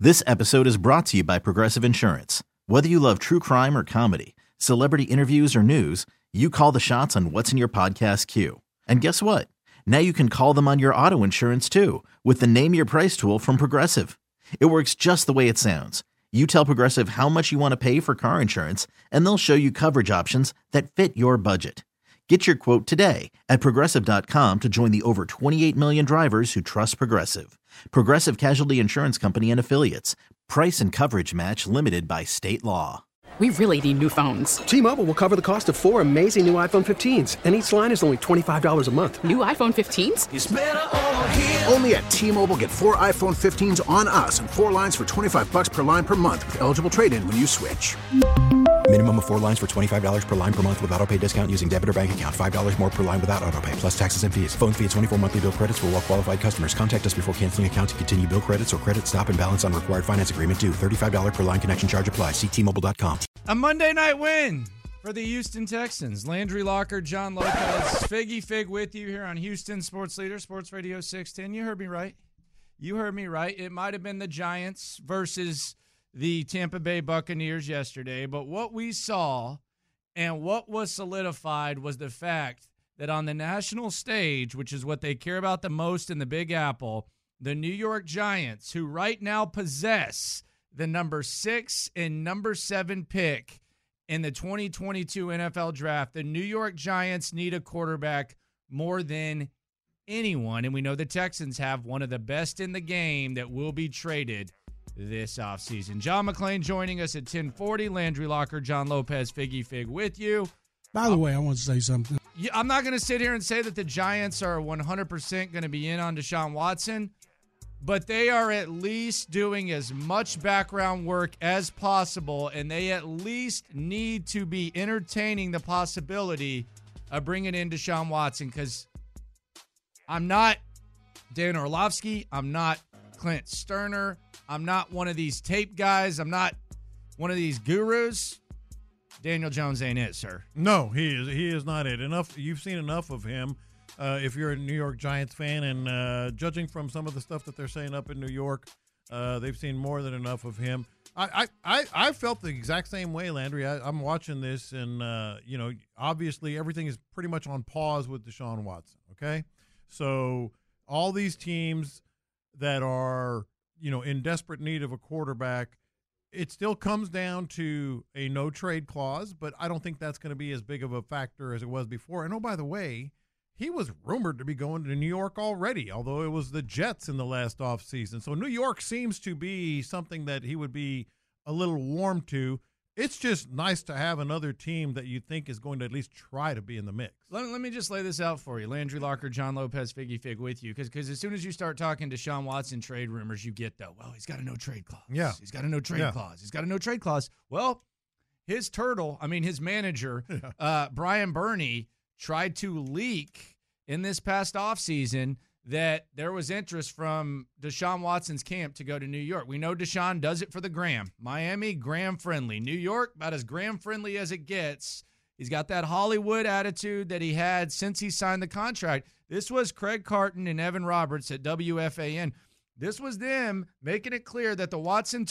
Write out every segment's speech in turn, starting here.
This episode is brought to you by Progressive Insurance. Whether you love true crime or comedy, celebrity interviews or news, you call the shots on what's in your podcast queue. And guess what? Now you can call them on your auto insurance too with the Name Your Price tool from Progressive. It works just the way it sounds. You tell Progressive how much you want to pay for car insurance, and they'll show you coverage options that fit your budget. Get your quote today at Progressive.com to join the over 28 million drivers who trust Progressive. Progressive Casualty Insurance Company and Affiliates. Price and coverage match limited by state law. We really need new phones. T-Mobile will cover the cost of 4 amazing new iPhone 15s, and each line is only $25 a month. New iPhone 15s? It's better over here. Only at T-Mobile, get 4 iPhone 15s on us and 4 lines for $25 per line per month with eligible trade-in when you switch. Minimum of 4 lines for $25 per line per month with autopay discount using debit or bank account. $5 more per line without autopay, plus taxes and fees. Phone fee at 24 monthly bill credits for well-qualified customers. Contact us before canceling account to continue bill credits or credit stop and balance on required finance agreement due. $35 per line connection charge applies. See T-Mobile.com. A Monday night win for the Houston Texans. Landry Locker, John Lopez, Figgy Fig with you here on Houston Sports Leader, Sports Radio 610. You heard me right. It might have been the Giants versus the Tampa Bay Buccaneers yesterday, but what we saw and what was solidified was the fact that on the national stage, which is what they care about the most in the Big Apple, the New York Giants, who right now possess the number 6 and number 7 pick in the 2022 NFL Draft, the New York Giants need a quarterback more than anyone, and we know the Texans have one of the best in the game that will be traded this offseason. John McClain joining us at 10:40. Landry Locker, John Lopez, Figgy Fig with you. By the way, I want to say something. I'm not going to sit here and say that the Giants are 100% going to be in on Deshaun Watson, but they are at least doing as much background work as possible, and they at least need to be entertaining the possibility of bringing in Deshaun Watson, because I'm not Dan Orlovsky. I'm not Clint Sterner. I'm not one of these tape guys. I'm not one of these gurus. Daniel Jones ain't it, sir. No, he is not it. Enough. You've seen enough of him. If you're a New York Giants fan, and judging from some of the stuff that they're saying up in New York, they've seen more than enough of him. I felt the exact same way, Landry. I'm watching this, and obviously everything is pretty much on pause with Deshaun Watson. Okay, so all these teams that are in desperate need of a quarterback, it still comes down to a no trade clause, but I don't think that's going to be as big of a factor as it was before. And oh, by the way, he was rumored to be going to New York already, although it was the Jets in the last offseason. So New York seems to be something that he would be a little warm to. It's just nice to have another team that you think is going to at least try to be in the mix. Let me just lay this out for you. Landry Locker, John Lopez, Figgy Fig with you. Because as soon as you start talking Deshaun Watson trade rumors, you get he's got a no trade clause. Yeah. He's got a no trade clause. He's got a no trade clause. Well, his manager, Brian Burney, tried to leak in this past offseason that there was interest from Deshaun Watson's camp to go to New York. We know Deshaun does it for the gram. Miami, gram-friendly. New York, about as gram-friendly as it gets. He's got that Hollywood attitude that he had since he signed the contract. This was Craig Carton and Evan Roberts at WFAN. This was them making it clear that the Watson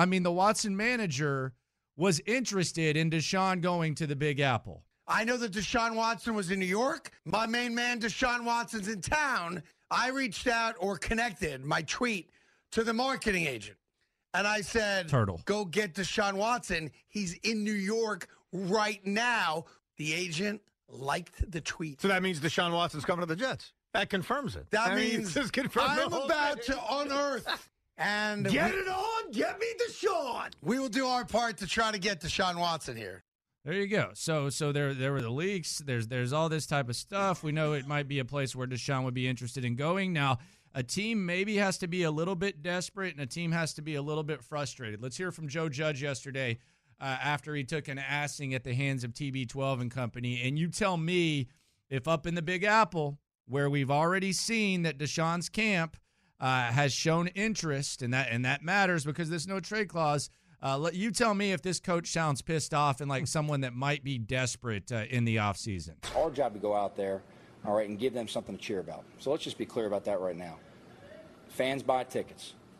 manager, was interested in Deshaun going to the Big Apple. I know that Deshaun Watson was in New York. My main man, Deshaun Watson's in town. I reached out or connected my tweet to the marketing agent. And I said, go get Deshaun Watson. He's in New York right now. The agent liked the tweet. So that means Deshaun Watson's coming to the Jets. That confirms it. That means I'm about to unearth. And get it on. Get me Deshaun. We will do our part to try to get Deshaun Watson here. There you go. So there were the leaks. There's all this type of stuff. We know it might be a place where Deshaun would be interested in going. Now, a team maybe has to be a little bit desperate, and a team has to be a little bit frustrated. Let's hear from Joe Judge yesterday after he took an assing at the hands of TB12 and company. And you tell me if up in the Big Apple, where we've already seen that Deshaun's camp has shown interest, and that matters because there's no trade clause. You tell me if this coach sounds pissed off and like someone that might be desperate in the offseason. It's our job to go out there, all right, and give them something to cheer about. So let's just be clear about that right now. Fans buy tickets.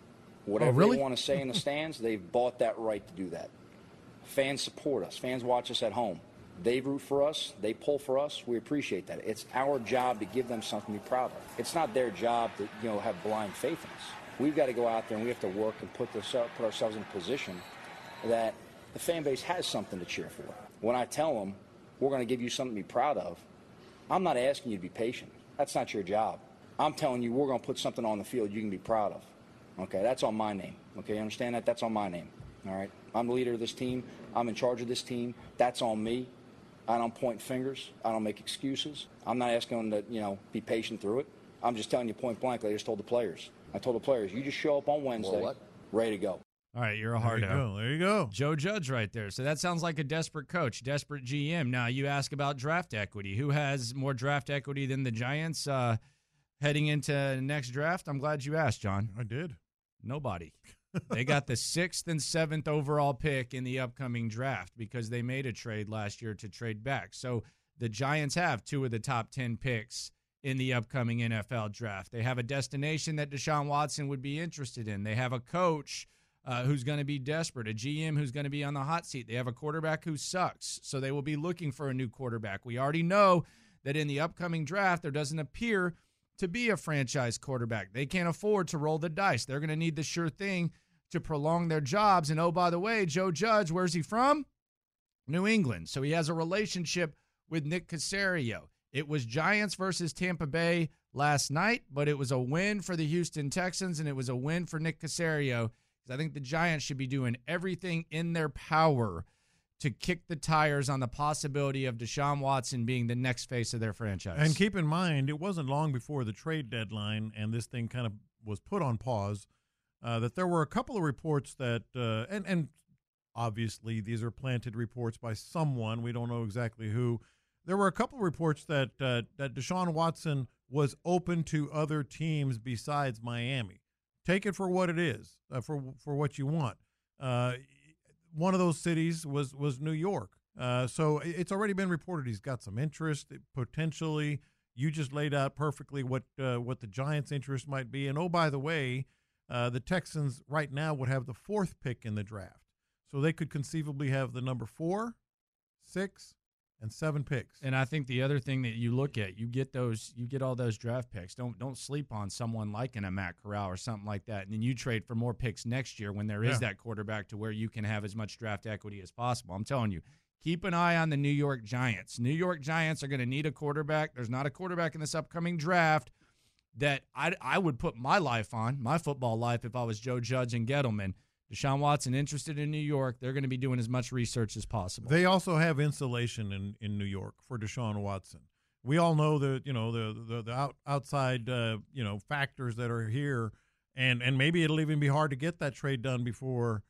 Whatever they want to say in the stands, they've bought that right to do that. Fans support us. Fans watch us at home. They root for us. They pull for us. We appreciate that. It's our job to give them something to be proud of. It's not their job to, have blind faith in us. We've got to go out there and we have to work and put ourselves in a position that the fan base has something to cheer for. When I tell them we're going to give you something to be proud of, I'm not asking you to be patient. That's not your job. I'm telling you we're going to put something on the field you can be proud of. Okay, that's on my name. Okay, you understand that? That's on my name. All right? I'm the leader of this team. I'm in charge of this team. That's on me. I don't point fingers. I don't make excuses. I'm not asking them to, be patient through it. I'm just telling you point blank, like I just told the players. I told the players, you just show up on Wednesday, ready to go. All right, you're a hardo. There you go. Joe Judge right there. So that sounds like a desperate coach, desperate GM. Now, you ask about draft equity. Who has more draft equity than the Giants heading into the next draft? I'm glad you asked, John. I did. Nobody. They got the 6th and 7th overall pick in the upcoming draft because they made a trade last year to trade back. So the Giants have 2 of the top 10 picks in the upcoming NFL draft. They have a destination that Deshaun Watson would be interested in. They have a coach who's going to be desperate, a GM who's going to be on the hot seat. They have a quarterback who sucks, so they will be looking for a new quarterback. We already know that in the upcoming draft, there doesn't appear to be a franchise quarterback. They can't afford to roll the dice. They're going to need the sure thing to prolong their jobs. And, oh, by the way, Joe Judge, where's he from? New England. So he has a relationship with Nick Caserio. It was Giants versus Tampa Bay last night, but it was a win for the Houston Texans, and it was a win for Nick Caserio. I think the Giants should be doing everything in their power to kick the tires on the possibility of Deshaun Watson being the next face of their franchise. And keep in mind, it wasn't long before the trade deadline and this thing kind of was put on pause, that there were a couple of reports that, and obviously these are planted reports by someone, we don't know exactly who. There were a couple of reports that Deshaun Watson was open to other teams besides Miami. Take it for what it is, for what you want. One of those cities was New York. So it's already been reported he's got some interest, potentially. You just laid out perfectly what the Giants' interest might be. And, oh, by the way, the Texans right now would have the 4th pick in the draft. So they could conceivably have the number 4, 6, and 7 picks. And I think the other thing that you look at, you get all those draft picks. Don't sleep on someone like a Matt Corral or something like that. And then you trade for more picks next year when there is that quarterback to where you can have as much draft equity as possible. I'm telling you, keep an eye on the New York Giants. New York Giants are going to need a quarterback. There's not a quarterback in this upcoming draft that I would put my life on, my football life, if I was Joe Judge and Gettleman. Deshaun Watson interested in New York. They're going to be doing as much research as possible. They also have insulation in New York for Deshaun Watson. We all know the outside factors that are here, and maybe it'll even be hard to get that trade done before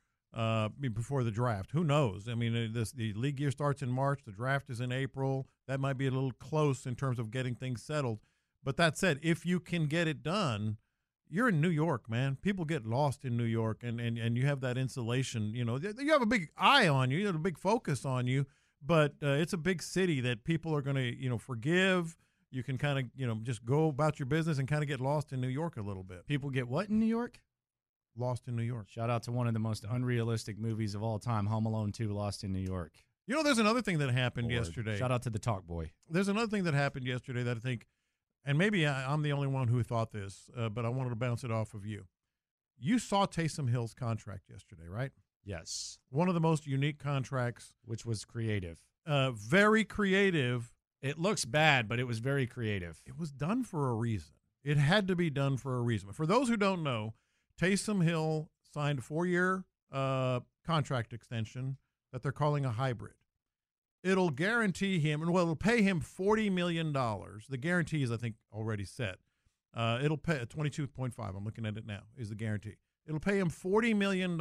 the draft. Who knows? I mean, the league year starts in March. The draft is in April. That might be a little close in terms of getting things settled. But that said, if you can get it done, you're in New York, man. People get lost in New York, and you have that insulation. You have a big eye on you. You have a big focus on you, but it's a big city that people are going to, forgive. You can kind of, just go about your business and kind of get lost in New York a little bit. People get what in New York? Lost in New York. Shout out to one of the most unrealistic movies of all time, Home Alone 2, Lost in New York. There's another thing that happened yesterday. Shout out to the Talk Boy. There's another thing that happened yesterday that I think, and maybe I'm the only one who thought this, but I wanted to bounce it off of you. You saw Taysom Hill's contract yesterday, right? Yes. One of the most unique contracts. Which was creative. Very creative. It looks bad, but it was very creative. It was done for a reason. It had to be done for a reason. For those who don't know, Taysom Hill signed a 4-year contract extension that they're calling a hybrid. It'll guarantee him, it'll pay him $40 million. The guarantee is, I think, already set. It'll pay 22.5. I'm looking at it now. Is the guarantee? It'll pay him $40 million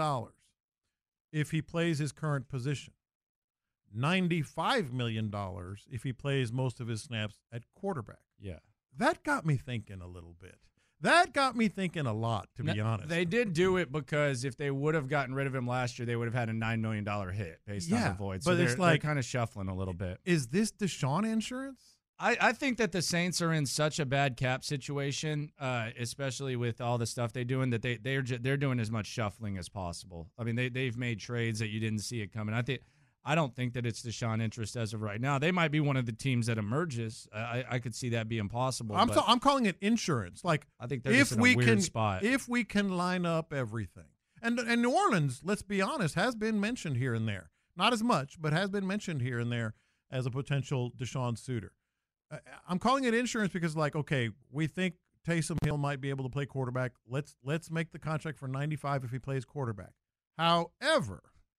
if he plays his current position. $95 million if he plays most of his snaps at quarterback. Yeah, that got me thinking a little bit. That got me thinking a lot, to be honest. They did do it because if they would have gotten rid of him last year, they would have had a $9 million hit based on the void. So but they're kind of shuffling a little bit. Is this Deshaun insurance? I think that the Saints are in such a bad cap situation, especially with all the stuff they're doing, that they're doing as much shuffling as possible. I mean, they've made trades that you didn't see it coming. I don't think that it's Deshaun interest as of right now. They might be one of the teams that emerges. I could see that being possible. I'm calling it insurance. Like, I think they're just in a weird spot. If we can line up everything. And New Orleans, let's be honest, has been mentioned here and there. Not as much, but has been mentioned here and there as a potential Deshaun suitor. I'm calling it insurance because, like, okay, we think Taysom Hill might be able to play quarterback. Let's make the contract for $95 if he plays quarterback. However,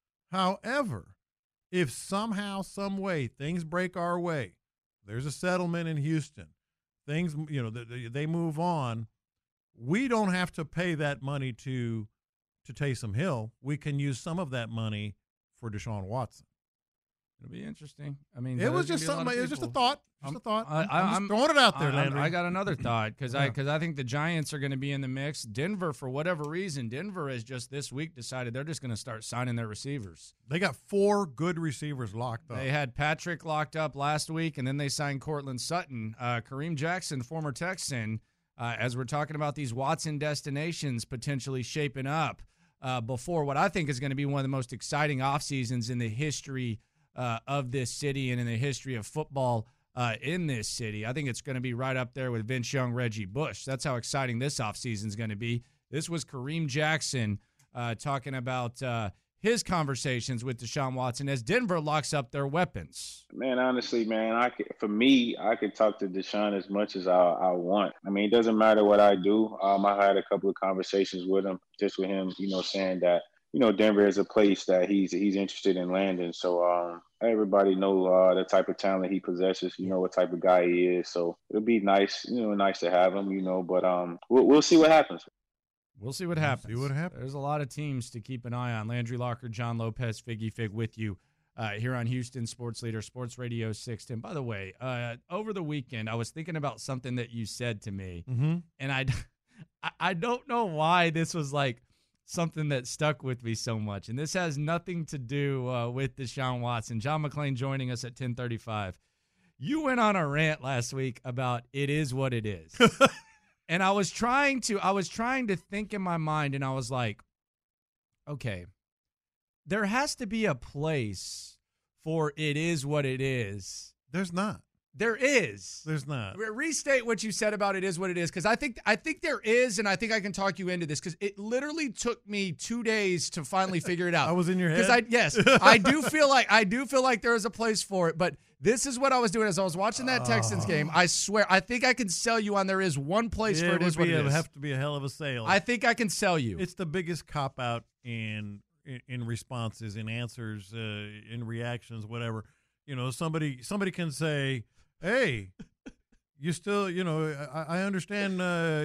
if somehow, some way, things break our way, there's a settlement in Houston, things, they move on, we don't have to pay that money to Taysom Hill. We can use some of that money for Deshaun Watson. It'll be interesting. I mean, it was just something. It was just a thought. I'm just throwing it out there, Landry. I got another thought because I think the Giants are going to be in the mix. Denver, for whatever reason, has just this week decided they're just going to start signing their receivers. They got 4 good receivers locked up. They had Patrick locked up last week, and then they signed Cortland Sutton. Kareem Jackson, former Texan, as we're talking about these Watson destinations potentially shaping up before what I think is going to be one of the most exciting off seasons in the history of this city and in the history of football in this city. I think it's going to be right up there with Vince Young, Reggie Bush. That's how exciting this offseason is going to be. This was Kareem Jackson talking about his conversations with Deshaun Watson as Denver locks up their weapons. Man, honestly, man, I could talk to Deshaun as much as I want. I mean, it doesn't matter what I do. I had a couple of conversations with him, saying that, Denver is a place that he's interested in landing. So everybody know the type of talent he possesses, what type of guy he is. So it'll be nice, nice to have him, but we'll see what happens. We'll see what happens. There's a lot of teams to keep an eye on. Landry Locker, John Lopez, Figgy Fig with you here on Houston Sports Leader, Sports Radio 610. By the way, over the weekend, I was thinking about something that you said to me, and I don't know why this was like something that stuck with me so much. And this has nothing to do with Deshaun Watson. John McClain joining us at 10:35. You went on a rant last week about it is what it is. And I was trying to think in my mind, and I was like, okay, there has to be a place for it is what it is. There's not. There is. There's not. Restate what you said about it is what it is, because I think there is, and I think I can talk you into this, because it literally took me 2 days to finally figure it out. I was in your head? Yes. I do feel like there is a place for it, but this is what I was doing as I was watching that Texans game. I swear, I think I can sell you on there is one place for it is what it is. It would have to be a hell of a sale. I think I can sell you. It's the biggest cop-out in responses, in answers, in reactions, whatever. Somebody can say, hey, you still, I understand,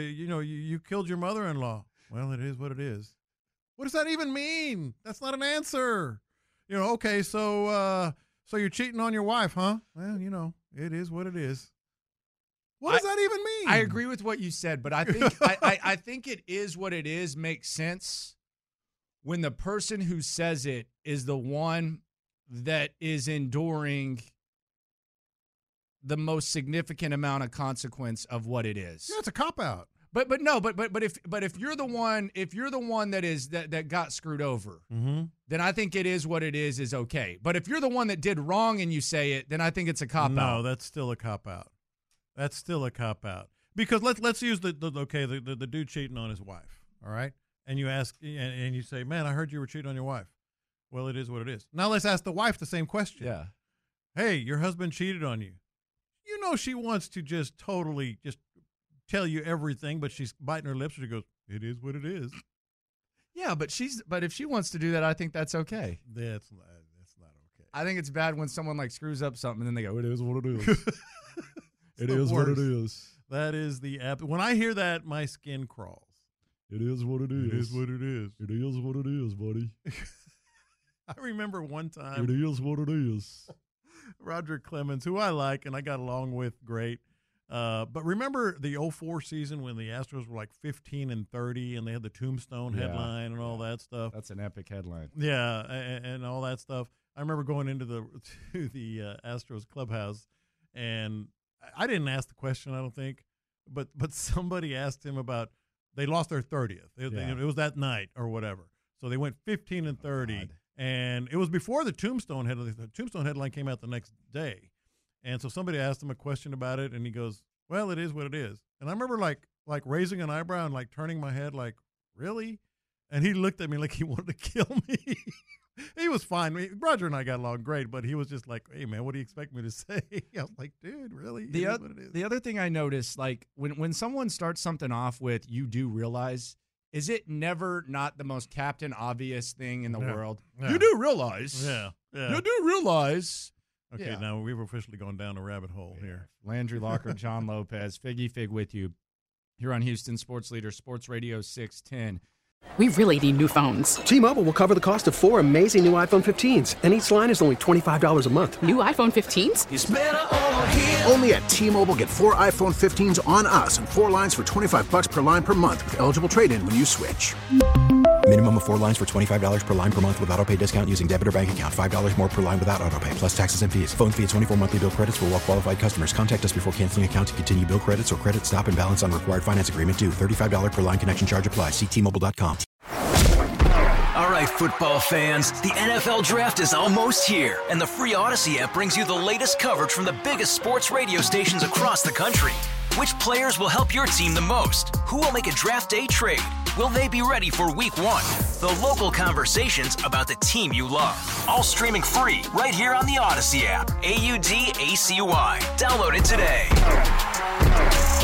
you killed your mother-in-law. Well, it is what it is. What does that even mean? That's not an answer. Okay, so you're cheating on your wife, huh? Well, it is what it is. What does that even mean? I agree with what you said, but I think I think it is what it is makes sense when the person who says it is the one that is enduring the most significant amount of consequence of what it is. Yeah, it's a cop-out. But if you're the one that got screwed over, then I think it is what it is okay. But if you're the one that did wrong and you say it, then I think it's a cop-out. No, that's still a cop-out. That's still a cop-out. Because let's use the dude cheating on his wife, all right? And you ask and you say, man, I heard you were cheating on your wife. Well, it is what it is. Now let's ask the wife the same question. Yeah. Hey, your husband cheated on you. She wants to just totally just tell you everything, but she's biting her lips and she goes, it is what it is. Yeah, but if she wants to do that, I think that's okay. That's not okay. I think it's bad when someone like screws up something and then they go, it is what it is. It is what it is. That is when I hear that, my skin crawls. It is what it is. It is what it is. It is what it is, buddy. I remember one time. It is what it is. Roderick Clemens, who I like and I got along with great. But remember the 2004 season when the Astros were like 15-30 and they had the Tombstone headline and all that stuff? That's an epic headline. Yeah, and all that stuff. I remember going into the Astros clubhouse and I didn't ask the question, I don't think, but somebody asked him about they lost their 30th. It was that night or whatever. So they went 15-30, and it was before the Tombstone headline came out the next day. And so somebody asked him a question about it, and he goes, well, it is what it is. And I remember like raising an eyebrow and like turning my head like, really? And he looked at me like he wanted to kill me. He was fine. Roger and I got along great, but he was just like, hey, man, what do you expect me to say? I was like, dude, really? The other thing I noticed, like when someone starts something off with you do realize, is it never not the most Captain Obvious thing in the world? Yeah. You do realize. Yeah. You do realize. Okay, now we've officially gone down a rabbit hole here. Landry Locker, John Lopez, Figgy Fig with you here on Houston Sports Leader, Sports Radio 610. We really need new phones. T-Mobile will cover the cost of 4 amazing new iPhone 15s, and each line is only $25 a month. New iPhone 15s? It's better over here. Only at T-Mobile, get 4 iPhone 15s on us and 4 lines for $25 per line per month with eligible trade-in when you switch. Minimum of 4 lines for $25 per line per month with autopay discount using debit or bank account. $5 more per line without autopay, plus taxes and fees. Phone fee at 24 monthly bill credits for well-qualified customers. Contact us before canceling account to continue bill credits or credit stop and balance on required finance agreement due. $35 per line connection charge applies. See T-Mobile.com. All right, football fans, the NFL Draft is almost here, and the free Odyssey app brings you the latest coverage from the biggest sports radio stations across the country. Which players will help your team the most? Who will make a draft day trade? Will they be ready for week 1? The local conversations about the team you love. All streaming free right here on the Odyssey app. AUDACY. Download it today.